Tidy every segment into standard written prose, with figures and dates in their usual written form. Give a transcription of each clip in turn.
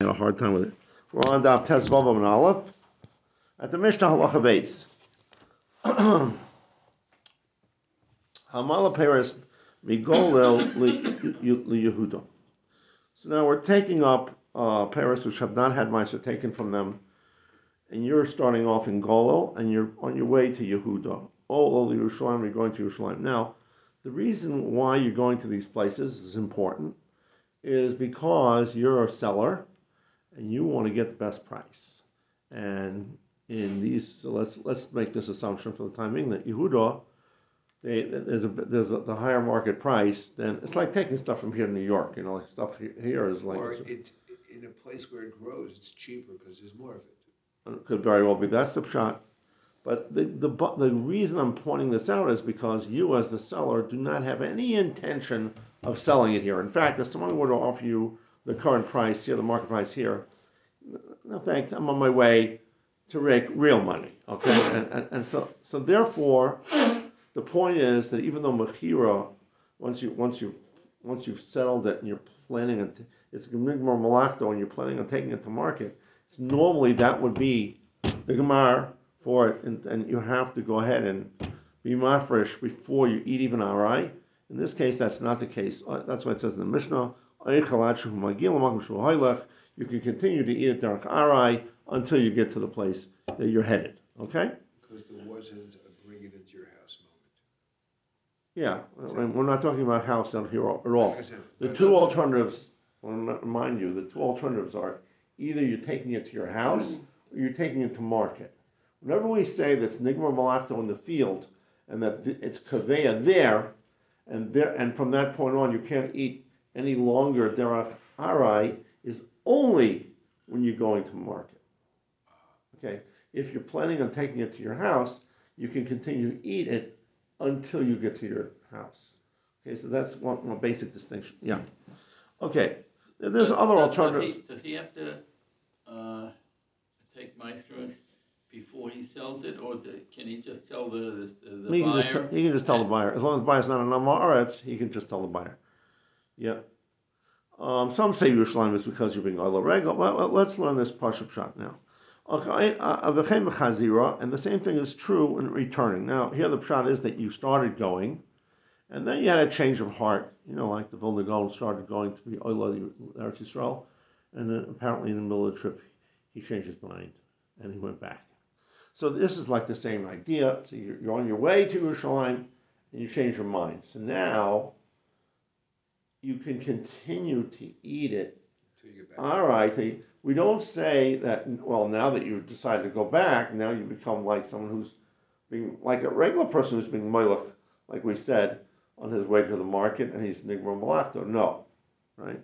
A hard time with it. We're on Daf Tes Vavam and Aleph at the Mishnah Halacha Beis. Hamala Peres Migolel Yehuda. So now we're taking up Peres which have not had Meiser taken from them, and you're starting off in Golel and you're on your way to Yehuda. All Yerushalayim, you're going to Yerushalayim. Now, the reason why you're going to these places is important, is because you're a seller and you want to get the best price. And in these, so let's make this assumption for the time being that Yehuda, there's the higher market price. Then it's like taking stuff from here to New York. Like stuff here is like. Or it in a place where it grows, it's cheaper because there's more of it. It could very well be that's the shot. But the reason I'm pointing this out is because you, as the seller, do not have any intention of selling it here. In fact, if someone were to offer you the current price here, the market price here, no thanks, I'm on my way to make real money. Okay, and so therefore, the point is that even though mechira, once you've settled it and you're planning on it's gmigmar malachto and you're planning on taking it to market, normally that would be the gemar for it, and you have to go ahead and be mafresh before you eat even arai. In this case, that's not the case. That's why it says in the Mishnah, you can continue to eat it derech arai until you get to the place that you're headed. Okay? Because there wasn't a bring it into your house moment. Yeah, we're not talking about house out here at all. The two alternatives, I want to remind you, the two alternatives are either you're taking it to your house or you're taking it to market. Whenever we say that's nigmar malachto in the field and that it's kaveya there, and from that point on you can't eat any longer derech arai, is only when you're going to market. Okay, if you're planning on taking it to your house, you can continue to eat it until you get to your house. Okay, so that's one basic distinction. Yeah. Okay, there's other alternatives. Does he have to take Meiser before he sells it, or can he just tell the buyer? He can just tell the buyer. As long as the buyer's not an Amaretz, he can just tell the buyer. Yeah. Some say Yerushalayim is because you're being Ola Regal, but let's learn this Pashup Shot now. Okay, and the same thing is true in returning. Now, here the Pshat is that you started going, and then you had a change of heart. Like the Vilna Gaon started going to be Ola Eretz Yisrael, and then apparently in the middle of the trip, he changed his mind, and he went back. So this is like the same idea. So you're on your way to Yerushalayim, and you change your mind. So now you can continue to eat it. All right. We don't say that, well, now that you've decided to go back, now you become like someone who's being, like a regular person who's being moilach, like we said, on his way to the market, and he's nigmar malachto. No. Right?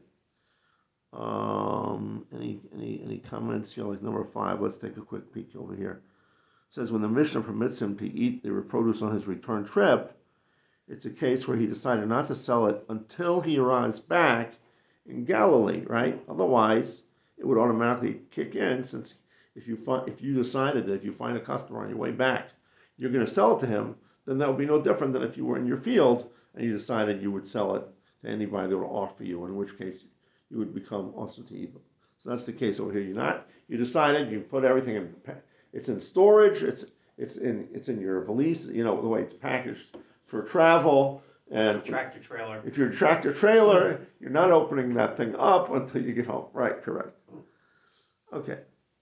Any comments here, like number 5? Let's take a quick peek over here. It says when the Mishnah permits him to eat the produce on his return trip, it's a case where he decided not to sell it until he arrives back in Galilee, right? Otherwise, it would automatically kick in, since if you decided that if you find a customer on your way back, you're going to sell it to him, then that would be no different than if you were in your field and you decided you would sell it to anybody that would offer you, in which case you would become also to evil. So that's the case over here. You decided, you put everything in. It's in storage. It's in your valise. The way it's packaged for travel. And tractor trailer. If you're a tractor trailer, you're not opening that thing up until you get home. Right, correct. Okay.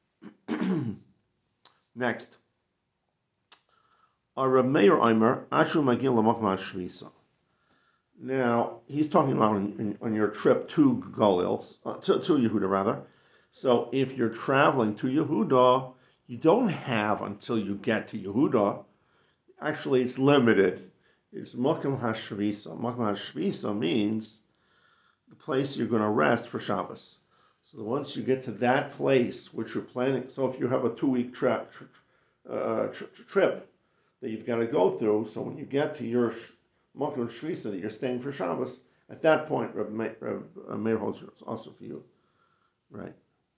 Next. Meir Omer, Ashu Magil Lamakma Shvisa. Now, he's talking about on your trip to Galil, to Yehuda rather. So if you're traveling to Yehuda, you don't have until you get to Yehuda. Actually, it's limited. It's Makom HaShvisa. Makom HaShvisa means the place you're going to rest for Shabbos. So once you get to that place, which you're planning, so if you have a 2-week trip that you've got to go through, so when you get to your Makom HaShvisa that you're staying for Shabbos, at that point, Reb Meir holds it's also for you, right?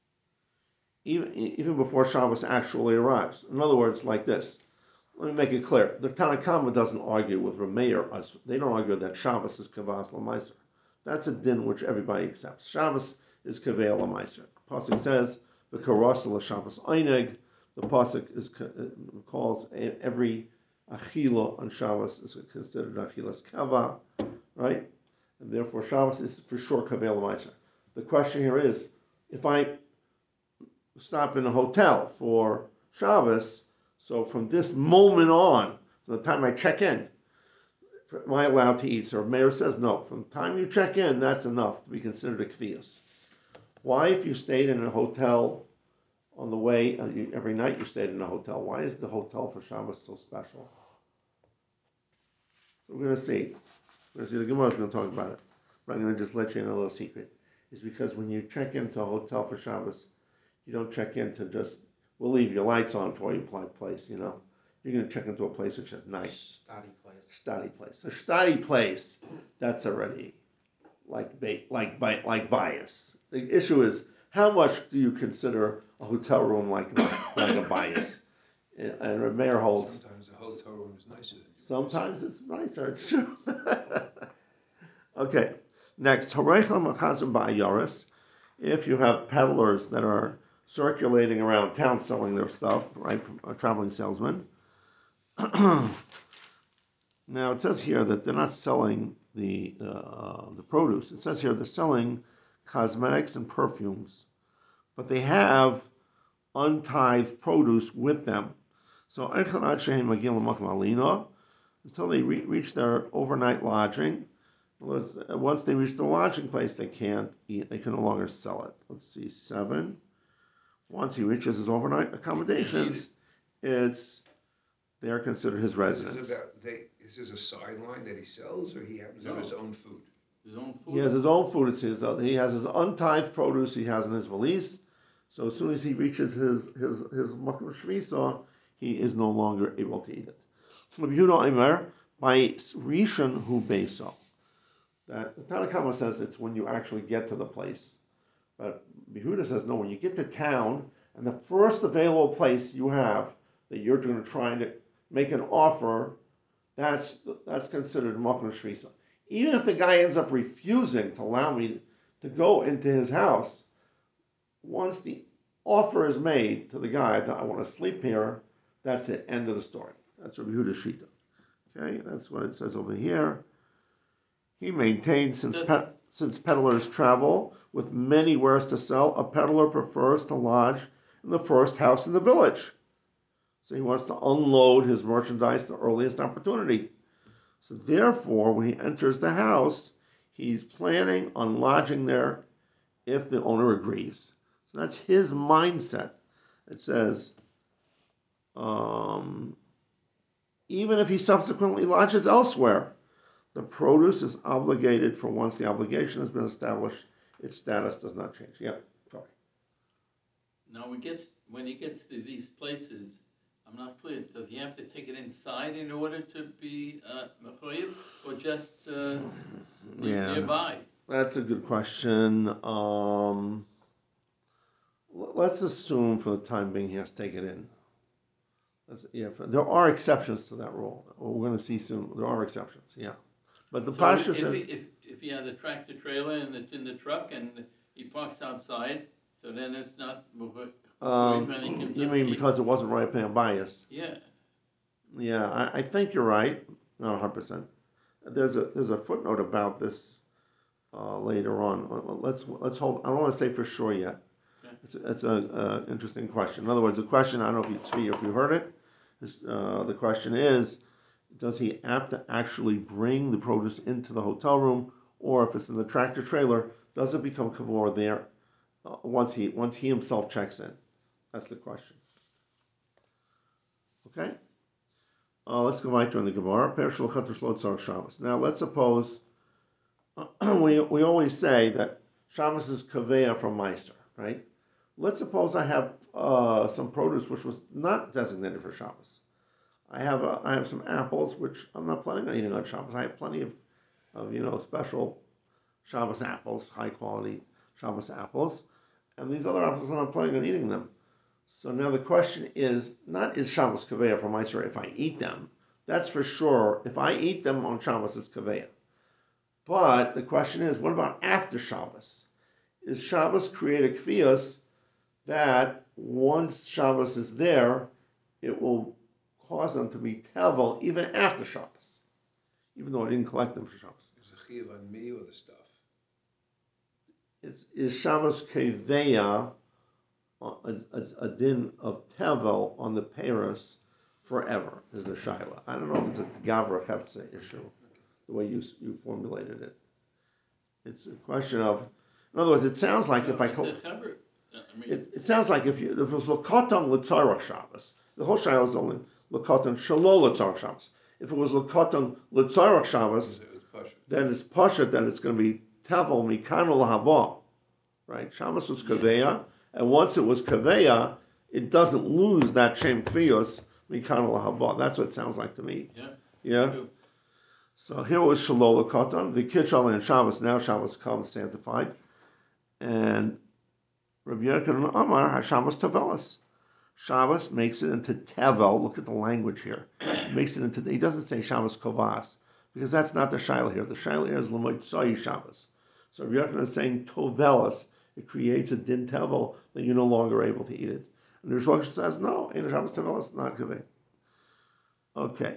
Even before Shabbos actually arrives. In other words, like this. Let me make it clear. The Tanna Kama doesn't argue with Reb Meir. They don't argue that Shabbos is Kavas L'Maiser. That's a din which everybody accepts. Shabbos is Kaveya Lamaiser. The Pasuk says, the Karasa L'Shabbos Eineg. The Pasuk calls every Achila on Shabbos is considered Achilas Kava, right? And therefore Shabbos is for sure Kaveya Lamaiser. The question here is, if I stop in a hotel for Shabbos, so from this moment on, from the time I check in, am I allowed to eat? So Meir says no. From the time you check in, that's enough to be considered a kvius. Why, if you stayed in a hotel on the way, every night you stayed in a hotel, why is the hotel for Shabbos so special? So we're going to see. The Gemara is going to talk about it. But I'm going to just let you in a little secret. It's because when you check into a hotel for Shabbos, you don't check in to just, we'll leave your lights on for you, place, you know. You're going to check into a place which is nice. Study place. A study place, that's already like bias. The issue is, how much do you consider a hotel room like a bias? And Meir holds. Sometimes the hotel room is nicer than yours. Sometimes it's nicer. It's true. Okay. Next, Harechel Machazim Ba'ayaris. If you have peddlers that are circulating around town selling their stuff, right, a traveling salesman. Now it says here that they're not selling the produce. It says here they're selling cosmetics and perfumes, but they have untithed produce with them. So until they reach their overnight lodging. Once they reach the lodging place, they can't eat. They can no longer sell it. Let's see, 7. Once he reaches his overnight accommodations, they're considered his residence. Is this a sideline that he sells, or he happens to have his own food? His own food? He has his own food. He has his untithed produce he has in his valise. So as soon as he reaches his Makom Shvisa, he is no longer able to eat it. Rabbi Yehuda Omer, by Rishon Hu Beiso. That the Tanna Kama says it's when you actually get to the place. But Yehuda says no, when you get to town and the first available place you have that you're going to try to make an offer, that's considered Makom Shvisa. Even if the guy ends up refusing to allow me to go into his house, once the offer is made to the guy that I want to sleep here, that's it, end of the story. That's Rabbi Yehuda Shita. Okay, that's what it says over here. He maintains, since peddlers travel with many wares to sell, a peddler prefers to lodge in the first house in the village. So he wants to unload his merchandise the earliest opportunity. So therefore, when he enters the house, he's planning on lodging there if the owner agrees. So that's his mindset. It says, even if he subsequently lodges elsewhere, the produce is obligated for once the obligation has been established, its status does not change. Yep, sorry. Now when he gets to these places, I'm not clear. Does he have to take it inside in order to be mechoyev, or just nearby? That's a good question. Let's assume for the time being he has to take it in. There are exceptions to that rule. We're going to see soon. There are exceptions. Yeah. But the Pasha says, if he has a tractor trailer and it's in the truck and he parks outside, so then it's not. You mean because it wasn't right paying bias? Yeah. Yeah, I think you're right. Not 100%. There's a footnote about this later on. Let's hold. I don't want to say for sure yet. Okay. It's an interesting question. In other words, the question, I don't know if you heard it. The question is, does he have to actually bring the produce into the hotel room, or if it's in the tractor trailer, does it become kavor there once he himself checks in? That's the question. Okay. Let's go right to the Gemara. Now let's suppose we always say that Shabbos is kaveya from Meiser, right? Let's suppose I have some produce which was not designated for Shabbos. I have some apples which I'm not planning on eating on Shabbos. I have plenty of special Shabbos apples, high quality Shabbos apples, and these other apples I'm not planning on eating them. So now the question is not is Shabbos kaveya for Meiser if I eat them. That's for sure. If I eat them on Shabbos, it's kaveya. But the question is, what about after Shabbos? is Shabbos create a kvias that once Shabbos is there, it will cause them to be tevel even after Shabbos, even though I didn't collect them for Shabbos. Is a chiyuv on me or the stuff? Is Shabbos keveya a din of tevel on the Paris forever? Is the shaila. I don't know if it's a gavra hefza issue, the way you formulated it. It's a question of, in other words, it sounds like if I it sounds like if it was L'Koton L'Tzarech Shabbos, the whole shaila is only L'Koton Shalol L'Tzarech Shabbos. If it was L'Koton L'Tzarech Shabbos, then it's Pasha, then it's going to be Tevel Mikano L'Haba. Right? Shabbos was Kaveya, and once it was Kaveya, it doesn't lose that Shem Kvios Mikano L'Haba. That's what it sounds like to me. Yeah? So here was Shalol L'Koton, the Kitchal and Shabbos, now Shabbos comes sanctified. And Rabbi Yochanan Amar HaShabbos Tavelas. Shabbos makes it into Tevel. Look at the language here. Makes it into. He doesn't say Shabbos Kovas because that's not the shaila here. The shaila here is L'Motzai Shabbos. So Rabbi Yochanan is saying Tovelas. It creates a din Tevel that you're no longer able to eat it. And the Rish Lakish says no. In Shabbos Tavelas, not Kaveh. Okay.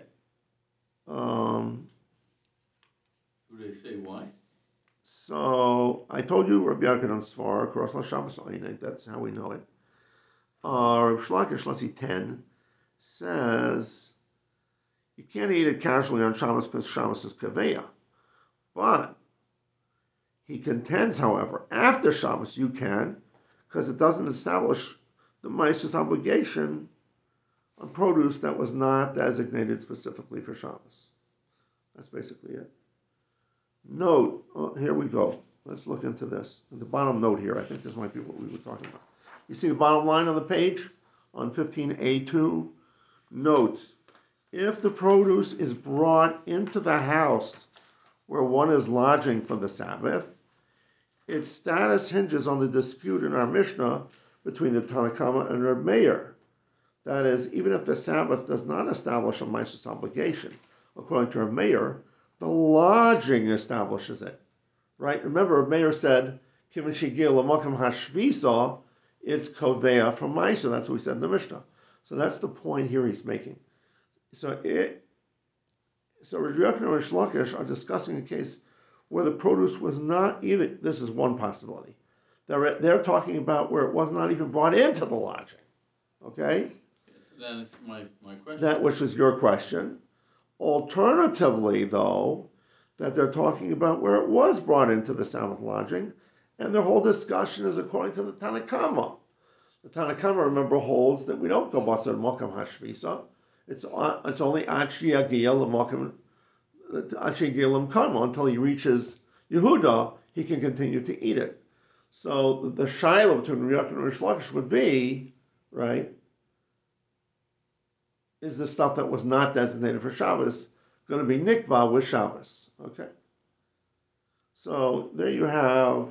Do they say why? So I told you Rabbi Yochanan Svar across La Shabbos Einik. That's how we know it. Rabbi Shlakish, let's see, 10 says you can't eat it casually on Shabbos because Shabbos is kaveya. But he contends, however, after Shabbos you can because it doesn't establish the Mises obligation on produce that was not designated specifically for Shabbos. That's basically it. Note, here we go. Let's look into this. The bottom note here, I think this might be what we were talking about. You see the bottom line on the page on 15A2? Note, if the produce is brought into the house where one is lodging for the Sabbath, its status hinges on the dispute in our Mishnah between the Tanakama and Reb Meir. That is, even if the Sabbath does not establish a Mises obligation, according to Reb Meir, the lodging establishes it. Right? Remember, Reb Meir said, Kivin Shigir L'Makam Hashvisa, it's Koveya from Maisa. That's what we said in the Mishnah. So that's the point here he's making. So Rabbi Yochanan and Rish Lakish are discussing a case where the produce was not even, this is one possibility. They're talking about where it was not even brought into the lodging. Okay? So then it's my question. That which is your question. Alternatively, though, that they're talking about where it was brought into the Sabbath lodging, and their whole discussion is according to the Tanakama. The Tanakama, remember, holds that we don't go basar makam hashvisa. It's only achi yagia l'makama until he reaches Yehuda, he can continue to eat it. So the shaila between Rabbi Yochanan and Rish Lakish would be, right, is the stuff that was not designated for Shabbos going to be nikva with Shabbos? Okay. So there you have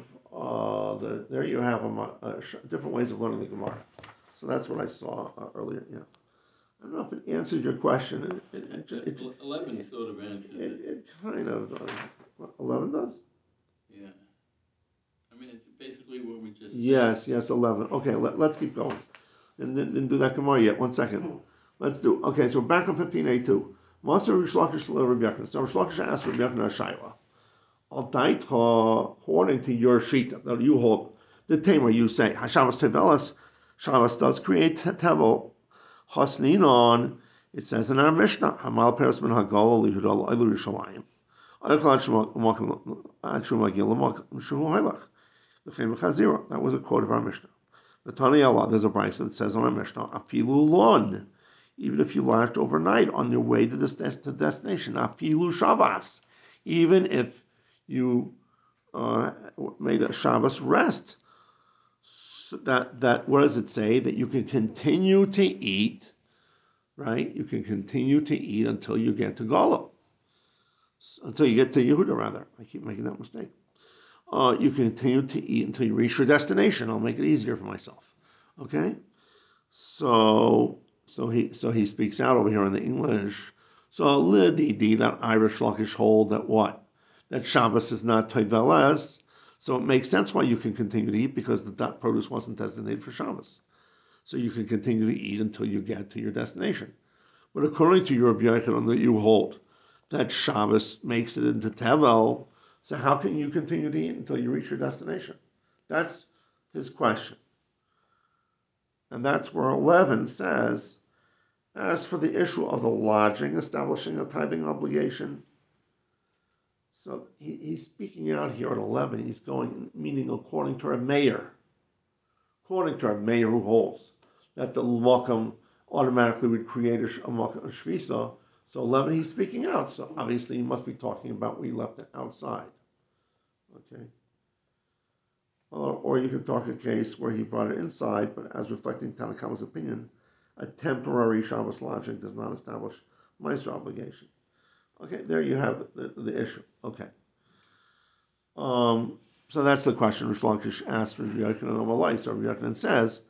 different ways of learning the Gemara. So that's what I saw earlier. Yeah, I don't know if it answered your question. 11 sort of answers it. It kind of does. 11 does? Yeah. I mean, it's basically what we just said. Yes, 11. Okay, let's keep going. And then do that Gemara yet. 1 second. Let's do. Okay, so we're back on 15A2. Maser Rish Lakish to Rabbi Yochanan. So Rish Lakish asked Rabbi Yochanan a shaila. According to your shita that you hold, the tamer you say Hashabbos Tevelas, Shabbos does create tevel. Hasninon, it says in our Mishnah, Hamal Peres min Hagol Lihudol Elu Yerushalayim. That was a quote of our Mishnah. The Tani Allah, there's a brayso that says on our Mishnah, Afilu lon, even if you lodged overnight on your way to the destination, Afilu Shabbos, even if you made a Shabbos rest. So that what does it say? That you can continue to eat, right? You can continue to eat until you get to Golo. Until you get to Yehuda, rather. I keep making that mistake. You continue to eat until you reach your destination. I'll make it easier for myself. Okay? So he speaks out over here in the English. So lididi, that Irish Lakish hold that what? That Shabbos is not Toiveles. So it makes sense why you can continue to eat because that produce wasn't designated for Shabbos. So you can continue to eat until you get to your destination. But according to your Rabbi Yochanan, that you hold that Shabbos makes it into Tevel, so how can you continue to eat until you reach your destination? That's his question. And that's where 11 says, as for the issue of the lodging, establishing a tithing obligation, so he's speaking out here at 11, he's going, meaning according to a mayor. According to a mayor who holds that the Makam automatically would create a Shvisa. So 11, he's speaking out. So obviously he must be talking about we left it outside. Okay. Or you could talk a case where he brought it inside, but as reflecting Tanakama's opinion, a temporary Shabbos lodging does not establish Meiser obligation. Okay, there you have the issue. Okay. So that's the question Rish Lakish asked Rabbi Yochanan Amalai. So Rabbi Yochanan says,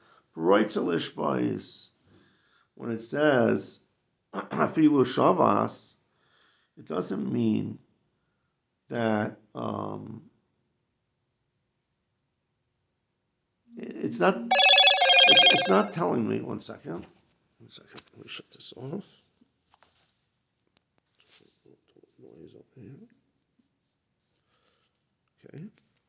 when it says Afilu Shavas, it doesn't mean that it's not telling me. One second. Let me shut this off. Noise over here. Okay.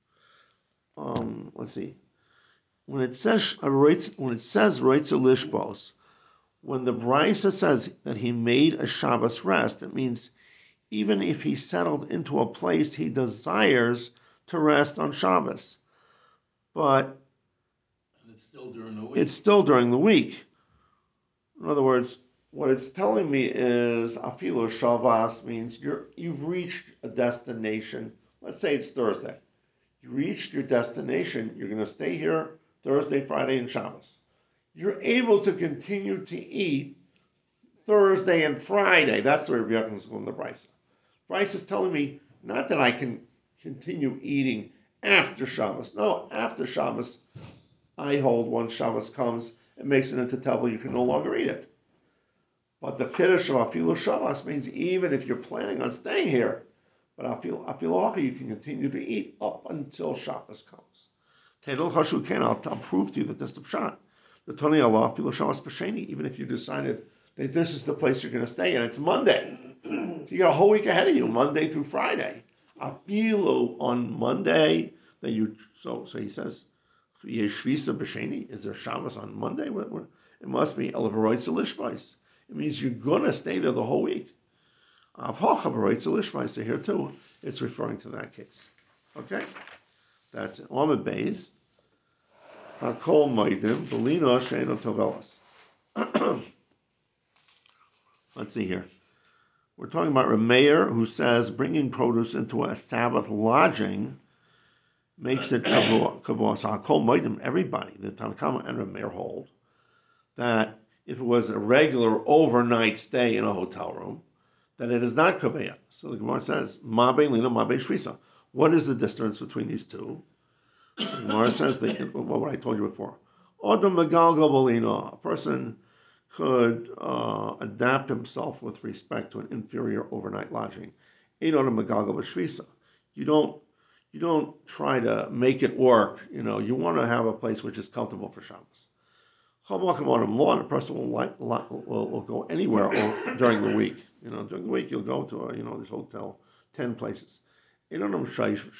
Let's see. When it says Reitzel Lishbos, when the Brisa says that he made a Shabbos rest, it means even if he settled into a place he desires to rest on Shabbos, but it's still during the week. It's still during the week. In other words, what it's telling me is Afilu Shabbos means you've reached a destination. Let's say it's Thursday. You reached your destination. You're going to stay here Thursday, Friday, and Shabbos. You're able to continue to eat Thursday and Friday. That's the way Rabbi Yochanan is going to Brisa. Brisa is telling me not that I can continue eating after Shabbos. No, after Shabbos, I hold once Shabbos comes, it makes it into Tevel, you can no longer eat it. But the Kiddush of Afilu Shabbos means even if you're planning on staying here, but Afilu you can continue to eat up until Shabbos comes. Tedel Hashu Ken, I'll prove to you that this is the Pshat. The Tony Allah Afilu Shabbos B'Sheni, even if you decided that this is the place you're going to stay and it's Monday. So you got a whole week ahead of you, Monday through Friday. Afilu on Monday, so he says, Yeshvisa B'Sheni, is there Shabbos on Monday? It must be Elavaroitz Lishbais. It means you're going to stay there the whole week. So here too, it's referring to that case. Okay? That's it. Amid Beis. Hakol Maidim, Belina Sheino Tovelas. Let's see here. We're talking about Rameir, who says bringing produce into a Sabbath lodging makes it kavua. So Hakol Maidim, everybody, the Tanakama and Rameir hold that if it was a regular overnight stay in a hotel room, that it is not kaveya. So the Gemara says, Ma bein lina, ma bein shvisa. What is the difference between these two? The Gemara says what I told you before. Odom megalgal bolina. A person could adapt himself with respect to an inferior overnight lodging. Ein odom megalgal b'shvisa. You don't try to make it work. You want to have a place which is comfortable for Shabbos. A person will go anywhere during the week. During the week you'll go to this hotel 10 places. He's not going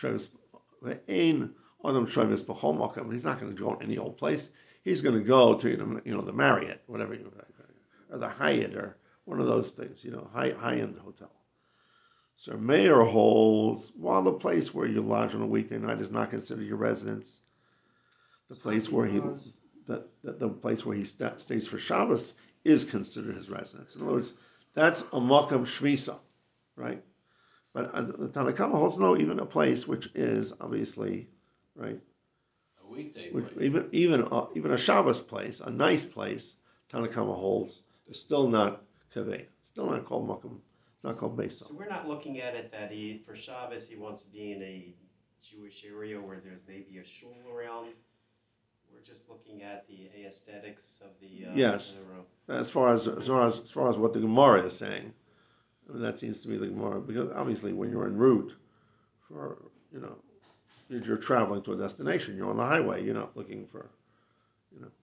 to go any old place. He's going to go to the Marriott, whatever or the Hyatt or one of those things. High-end hotel. So Mayor holds while the place where you lodge on a weekday night is not considered your residence, the place where the place where he stays for Shabbos is considered his residence. In other words, that's a makam shvisa, right? But the Tanakama holds no, even a place which is obviously, right? A weekday place. Even a Shabbos place, a nice place, Tanakama holds is still not kaveh, still not called makam. It's not called Beis. So we're not looking at it that for Shabbos he wants to be in a Jewish area where there's maybe a shul around. We're just looking at the aesthetics of the yes. As far as what the Gemara is saying, that seems to be the Gemara, because obviously when you're en route for You're traveling to a destination. You're on the highway. You're not looking for, you know.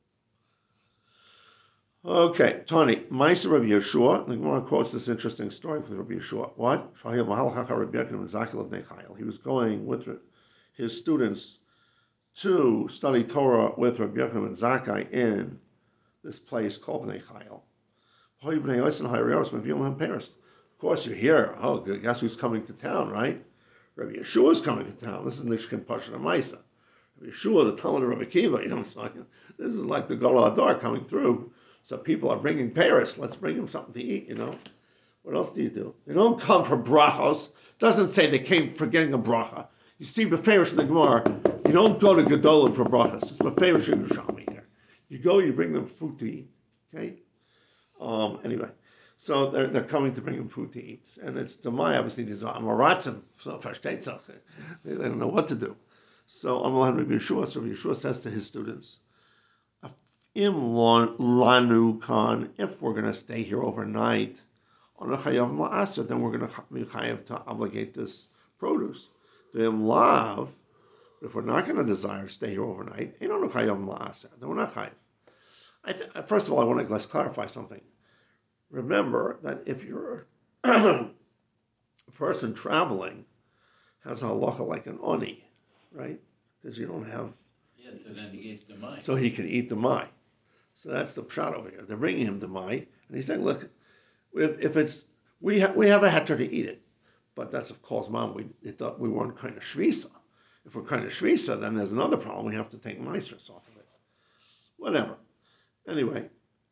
Okay, Tony, Ma'aser Rabbi Yeshua. The Gemara quotes this interesting story from Rabbi Yeshua. What? He was going with his students to study Torah with Rabbi Yochanan ben Zakkai in this place called Bnei Chayil. Of course, you hear, oh, guess who's coming to town, right? Rabbi Yeshua is coming to town. This is Nishkin Pasha Maisa. Rabbi Yeshua, the Talmud of Rabbi Kiva, it's like, this is like the Gadol Hadar coming through. So people are bringing Paris. Let's bring them something to eat, What else do you do? They don't come for brachos. Doesn't say they came for getting a bracha. You see, Beferish in the Gemara, you don't go to Gedolim for brachos. It's Beferish in Yerushalmi here. You go, you bring them food to eat. Okay? Anyway, so they're coming to bring them food to eat. And it's Demai, obviously, these are Amoratzim. So they don't know what to do. So Amalhan Rabbi Yeshua, so Rabbi Yeshua says to his students, Im lanu kan, if we're going to stay here overnight, on a chayav la'aser, then we're going to be chayav to obligate this produce. Im lav, if we're not going to desire to stay here overnight, ain't on a chayav la'aser, then we're not chayav. First of all, I want to clarify something. Remember that if you're a person traveling, has a halacha like an oni, right? Because you don't have. Yeah, so then he eats the mai. So he can eat the mai. So that's the pshat over here. They're bringing him the mai, and he's saying, "Look, if it's we have a heter to eat it, but that's of course, mom. We weren't kind of shvisa. If we're kind of shvisa, then there's another problem. We have to take maestros off of it. Whatever. Anyway."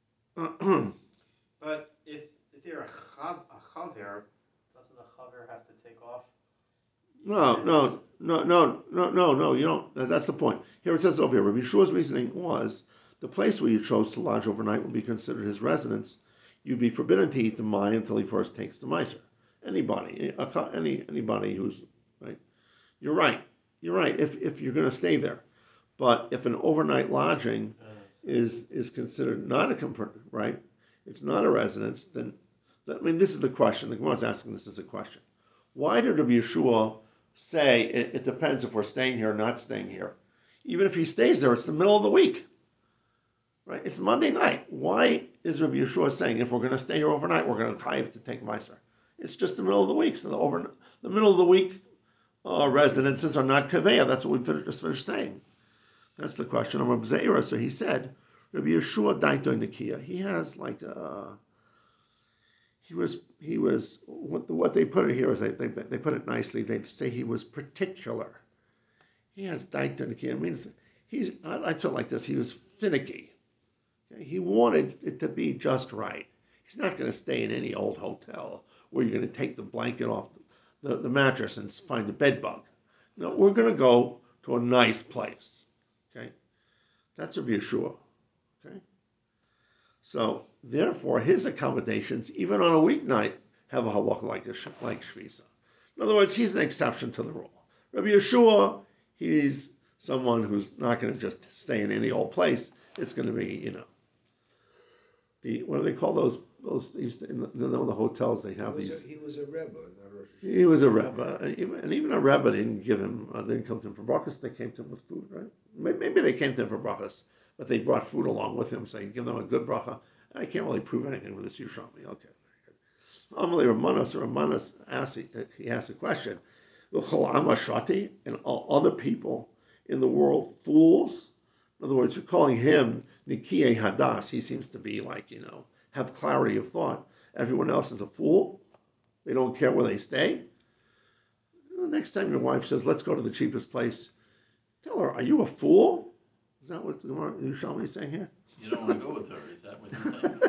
But if you're a chaver, doesn't the chaver have to take off? No. You don't. That's the point. Here it says over here. Rabbi Yeshua's reasoning was the place where you chose to lodge overnight will be considered his residence. You'd be forbidden to eat the mai until he first takes the meiser. Anybody who's right. You're right. If you're going to stay there, but if an overnight lodging is considered not a right, it's not a residence. Then this is the question. The Gemara is asking this as a question. Why did Rabbi Yeshua say it depends if we're staying here or not staying here? Even if he stays there, it's the middle of the week. Right? It's Monday night. Why is Rabbi Yeshua saying if we're going to stay here overnight, we're going to chayav to take meiser? It's just the middle of the week. So the middle of the week residences are not kaveya. That's what we just finished saying. That's the question of Rabbi Zeira. So he said, Rabbi Yeshua daito nikia. He has like he was what they put it here is they put it nicely. They say he was particular. He has daito nikia. It means I feel like this. He was finicky. Okay? He wanted it to be just right. He's not going to stay in any old hotel where you're going to take the blanket off the mattress and find a bed bug. No, we're going to go to a nice place. Okay, that's Rabbi Yeshua. Okay, so therefore his accommodations, even on a weeknight, have a halacha like shvisa. In other words, he's an exception to the rule. Rabbi Yeshua, he's someone who's not going to just stay in any old place. It's going to be, what do they call those in the hotels they have these. He was a rebbe. He was a rebbe, and even a rebbe didn't come to him for brachas. They came to him with food, right? Maybe they came to him for brachas, but they brought food along with him, so he'd give them a good bracha. I can't really prove anything with this Yerushalmi. Okay, very good. Normally, Ramanas asked a question. And all other people in the world fools? In other words, you're calling him Nikiye Hadas. He seems to be like, have clarity of thought. Everyone else is a fool. They don't care where they stay. The next time your wife says, let's go to the cheapest place, tell her, are you a fool? Is that what the Yerushalmi is saying here? You don't want to go with her, is that what you're saying?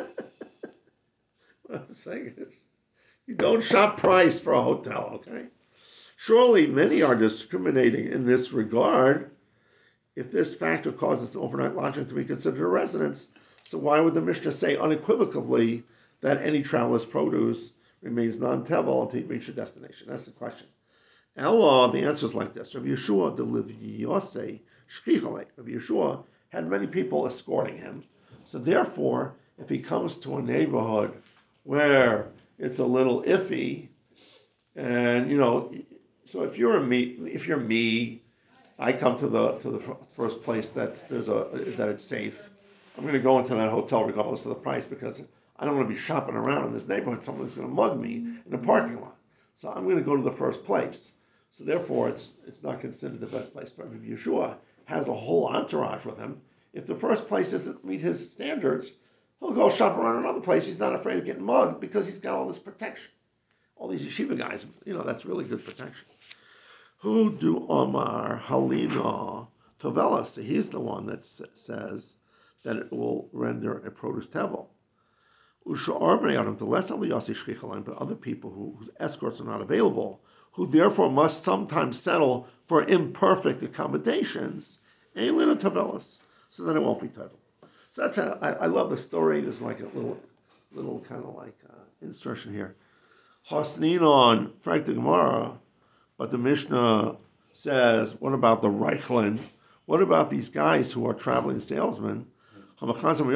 What I'm saying is, you don't shop price for a hotel, okay? Surely many are discriminating in this regard. If this factor causes an overnight lodging to be considered a residence, so why would the Mishnah say unequivocally that any traveler's produce remains non-tevel until he reaches a destination? That's the question. Ella, the answer is like this. Rabbi Yeshua deliviyose shkichale. Rabbi Yeshua had many people escorting him. So therefore, if he comes to a neighborhood where it's a little iffy, and so if you're me, I come to the first place that it's safe. I'm going to go into that hotel regardless of the price because I don't want to be shopping around in this neighborhood. Someone's going to mug me in the parking lot. So I'm going to go to the first place. So therefore, it's not considered the best place. But if Yeshua has a whole entourage with him, if the first place doesn't meet his standards, he'll go shop around another place. He's not afraid of getting mugged because he's got all this protection. All these yeshiva guys, that's really good protection. Who do Omar Halina Tovela? So he's the one that says that it will render a produce tevel. But other people whose escorts are not available, who therefore must sometimes settle for imperfect accommodations, so then it won't be tevel. So that's how I love the story. There's like a little kind of like insertion here. Hasninon, Frank the Gemara, but the Mishnah says, what about the Reichlin? What about these guys who are traveling salesmen? They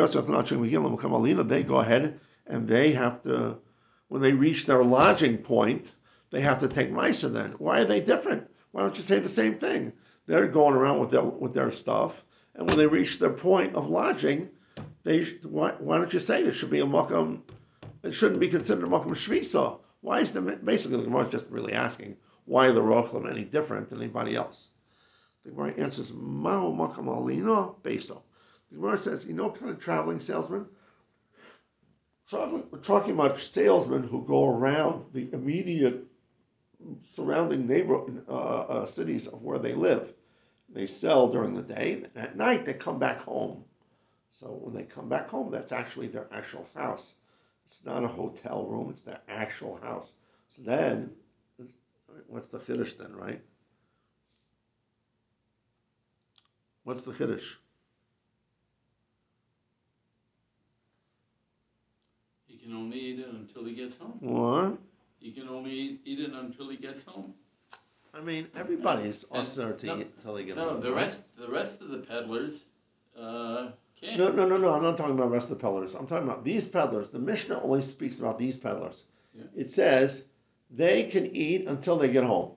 go ahead and they have to, when they reach their lodging point, they have to take Meiser then. Why are they different? Why don't you say the same thing? They're going around with their stuff, and when they reach their point of lodging, why don't you say there should be a makam? It shouldn't be considered a makam shvisa. Why is basically the Gemara is just really asking why are the rochlim any different than anybody else? The Gemara answers Ma'u makam alino beso. The Gemara says, what kind of traveling salesman? We're talking about salesmen who go around the immediate surrounding cities of where they live. They sell during the day, and at night they come back home. So when they come back home, that's actually their actual house. It's not a hotel room, it's their actual house. So then, what's the chiddush then, right? What's the chiddush? He can only eat it until he gets home. What? He can only eat it until he gets home. I mean, everybody's usher to eat until they get home. No, the rest of the peddlers can't. No. I'm not talking about the rest of the peddlers. I'm talking about these peddlers. The Mishnah only speaks about these peddlers. Yeah. It says they can eat until they get home.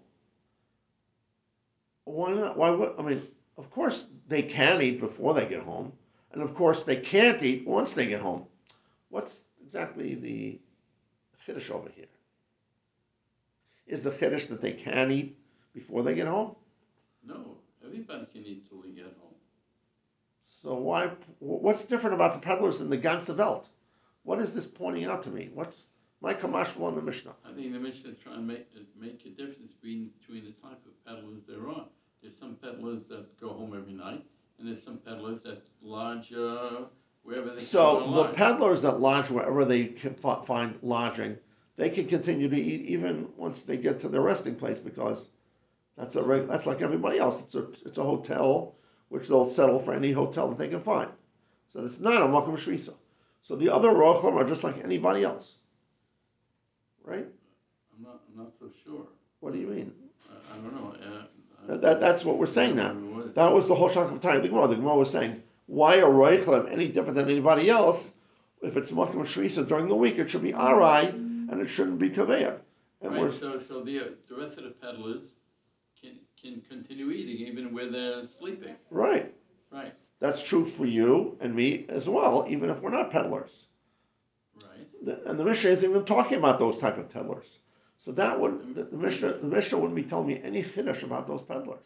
Why not? Why would? I mean, of course they can eat before they get home, and of course they can't eat once they get home. What's exactly the chiddush over here? Is the chiddush that they can eat before they get home? No, everybody can eat till they get home. So what's different about the peddlers in the ganze Welt? What is this pointing out to me? What's my kamashval in the Mishnah? I think the Mishnah is trying to make a difference between the type of peddlers there are. There's some peddlers that go home every night, and there's some peddlers that lodge wherever they can. So the peddlers that lodge wherever they can find lodging, they can continue to eat even once they get to their resting place because that's like everybody else. It's a hotel which they'll settle for any hotel that they can find. So it's not a makom shvisa. So the other rochlim are just like anybody else, right? I'm not so sure. What do you mean? I don't know. That's what we're saying now. That was the whole chunk of time. The Gemara was saying, why are rochlim any different than anybody else? If it's makom shvisa during the week, it should be arai and it shouldn't be kaveya. Right. So the rest of the peddlers can continue eating even where they're sleeping. Right. Right. That's true for you and me as well, even if we're not peddlers. Right. And the Mishnah isn't even talking about those type of peddlers. So that would the Mishnah wouldn't be telling me any chiddush about those peddlers.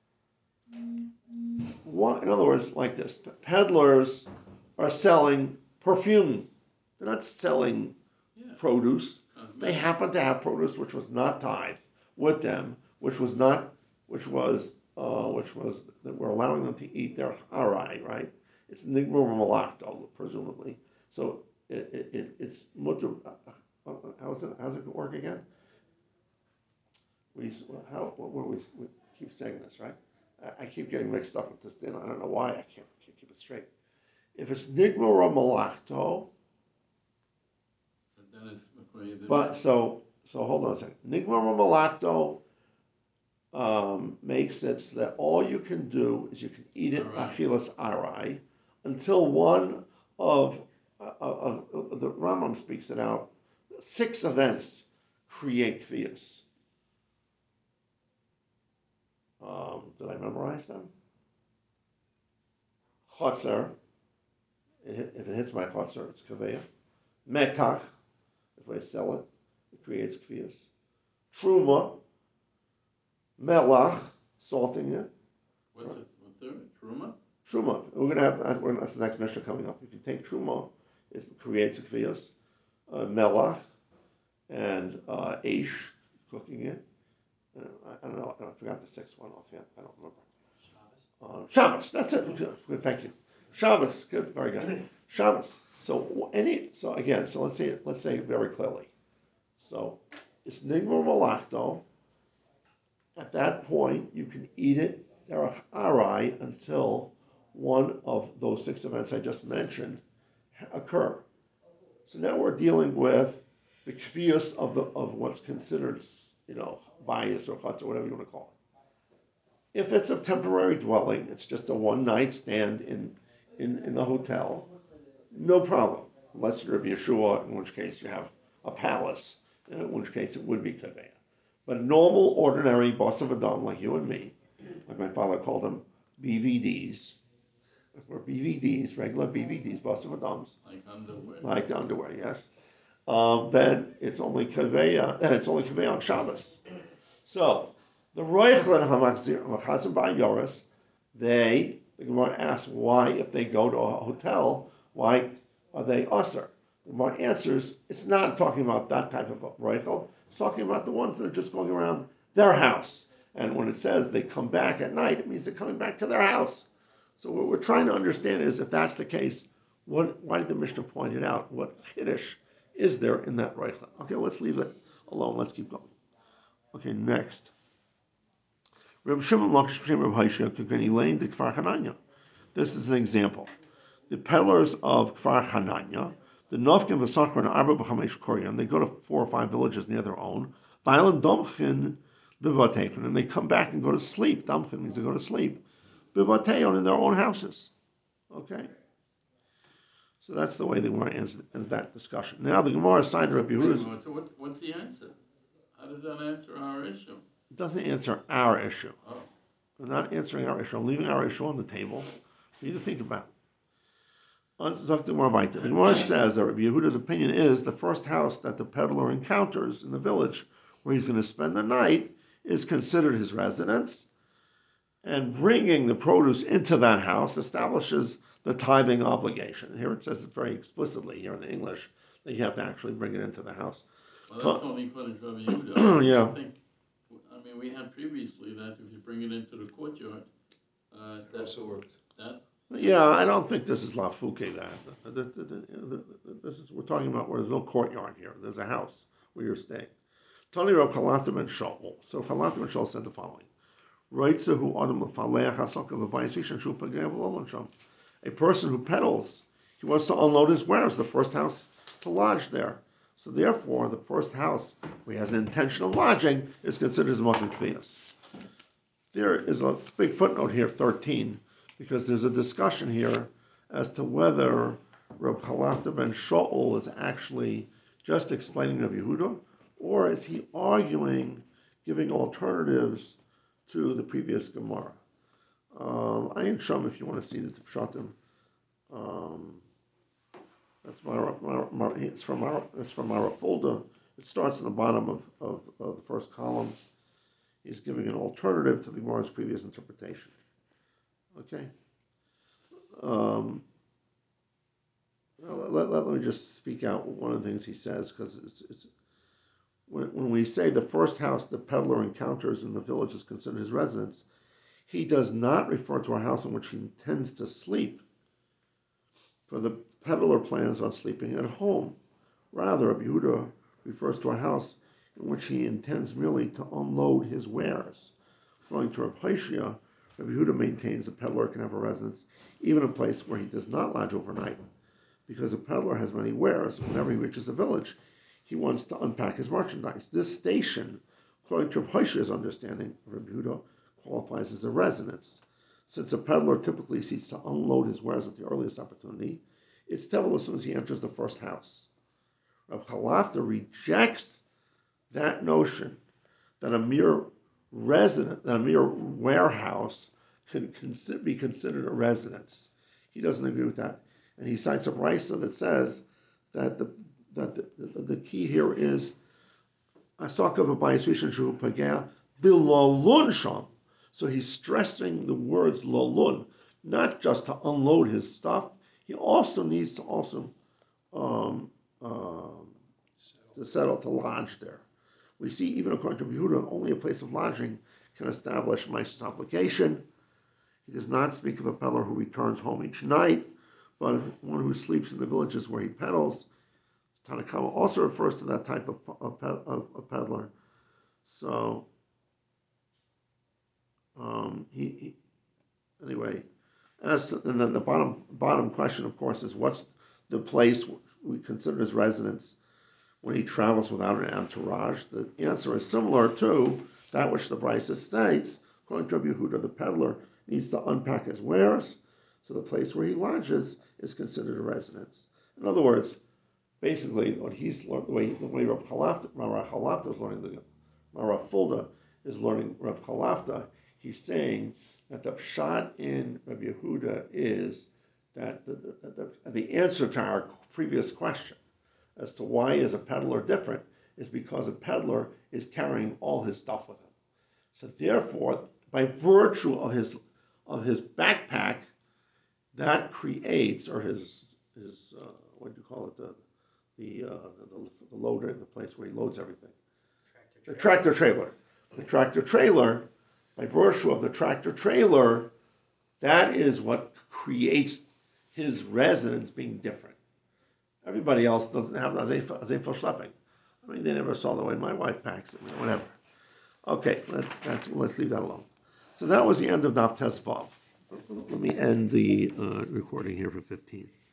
In other words, like this, peddlers are selling perfume. They're not selling produce. They happen to have produce which was not tied with them, which was that we're allowing them to eat their harai, right? It's nigmur malachto, presumably. So it's mutter. How's it work again? We keep saying this, right? I keep getting mixed up with this thing. I don't know why I can't keep it straight. If it's nigmur malachto, then it's McCoy. But so hold on a second. Nigmar Malachto makes it so that all you can do is you can eat it achilas arai until one of the Rambam speaks it out. 6 events create kvias. Did I memorize them? Chotzer, if it hits my chotzer, it's kaveya. Mekach, if I sell it, it creates kvias. Truma, melach, salting it. What's the third? Truma? Truma, we're going to have, that's the next measure coming up. If you take truma, it creates kvias. Melach and aish, cooking it. I don't know, I forgot the sixth one offhand, I don't remember. Shabbos, that's it. Good, thank you. Shabbos, good, very good. Shabbos. So let's say it very clearly. So it's nigmar malachto. At that point, you can eat it derech arai until one of those 6 events I just mentioned occur. So now we're dealing with the kvius of what's considered, bias or chutz or whatever you want to call it. If it's a temporary dwelling, it's just a one-night stand in the hotel, no problem. Unless you're a Yeshua, in which case you have a palace, in which case it would be kaveya. But a normal, ordinary boss of Adam like you and me, like my father called them BVDs, or BVDs, regular BVDs, boss of Adams. Like underwear. Like the underwear, yes. Then it's only kaveya, and it's only kaveya on Shabbos. So the Royachlan Hamachazim Ba'Yoris, the Gemara asks why, if they go to a hotel, why are they usher? The Gemara answers, it's not talking about that type of Royachel, it's talking about the ones that are just going around their house. And when it says they come back at night, it means they're coming back to their house. So what we're trying to understand is, if that's the case, why did the Mishnah point it out? What chiddush is there in that Royachel? Okay, let's leave it alone. Let's keep going. Okay, next. This is an example. The peddlers of Kfar Hananya, the Novkin V'Sachar and Arba B'Chamesh Koryan, they go to 4 or 5 villages near their own. V'Ailan Domchin B'Vateikon, and they come back and go to sleep. Domchin means they go to sleep. B'Vateikon, in their own houses. Okay? So that's the way the Gemara ends that discussion. Now the Gemara side of Rabbi Yehuda. So what's the answer? How does that answer our issue? It doesn't answer our issue. Oh. I'm not answering our issue. I'm leaving our issue on the table for you to think about. The Gemara says that Rabbi Yehuda's opinion is the first house that the peddler encounters in the village where he's going to spend the night is considered his residence, and bringing the produce into that house establishes the tithing obligation. Here it says it very explicitly here in the English that you have to actually bring it into the house. Well, that's only according to Rabbi Yehuda. Yeah. We had previously that if you bring it into the courtyard, That also worked. Yeah, I don't think this is lafuke we're talking about where there's no courtyard here. There's a house where you're staying. Tani Rav Chalata ben Shaul. So Chalata ben Shaul said the following: a person who peddles, he wants to unload his wares, the first house to lodge there. So therefore, the first house where he has an intention of lodging is considered as Makom Kfiyas. There is a big footnote here, 13, because there's a discussion here as to whether Reb Chalata ben Shaul is actually just explaining Rabbi Yehuda, or is he arguing, giving alternatives to the previous Gemara. Ayin Sham, if you want to see the Pshatim. It's from our folder. It starts in the bottom of the first column. He's giving an alternative to the Gemara's previous interpretation. Okay. Let me just speak out one of the things he says, because it's when we say the first house the peddler encounters in the village is considered his residence, he does not refer to a house in which he intends to sleep, for the peddler plans on sleeping at home. Rather, Rabbi Yehuda refers to a house in which he intends merely to unload his wares. According to Rav Hashia, Rabbi Yehuda maintains the peddler can have a residence even in a place where he does not lodge overnight, because a peddler has many wares. Whenever he reaches a village, he wants to unpack his merchandise. This station, according to Rav Hashia's understanding of Rabbi Yehuda, qualifies as a residence. Since a peddler typically seeks to unload his wares at the earliest opportunity, it's tevel as soon as he enters the first house. Rav Chalata rejects that notion that a mere that a mere warehouse can be considered a residence. He doesn't agree with that, and he cites a brisa that says that the key here is asakav abayis rishon shu pagea b'lalun sham. So he's stressing the words lalun, not just to unload his stuff. He also needs to to settle, to lodge there. We see, even according to Yehuda, only a place of lodging can establish Maisa's obligation. He does not speak of a peddler who returns home each night, but one who sleeps in the villages where he peddles. Tanakama also refers to that type of peddler. So, anyway, and then the bottom question, of course, is what's the place we consider as residence when he travels without an entourage? The answer is similar to that which the Brisa states. According to Rabbi Yehuda, the peddler needs to unpack his wares, so the place where he lodges is considered a residence. In other words, basically, what he's learned, the way Rav Chalafta is learning, Rav Fulda is learning Rav Chalafta, he's saying that the pshat in Rabbi Yehuda is that the answer to our previous question as to why is a peddler different is because a peddler is carrying all his stuff with him. So therefore, by virtue of his backpack, that creates, or his what do you call it, the loader, the place where he loads everything, the tractor trailer. The tractor trailer, by virtue of the tractor trailer, that is what creates his residence being different. Everybody else doesn't have azay for schlepping. I mean, they never saw the way my wife packs it, whatever. Okay, let's leave that alone. So that was the end of Daf Tes Vav. Let me end the recording here for 15.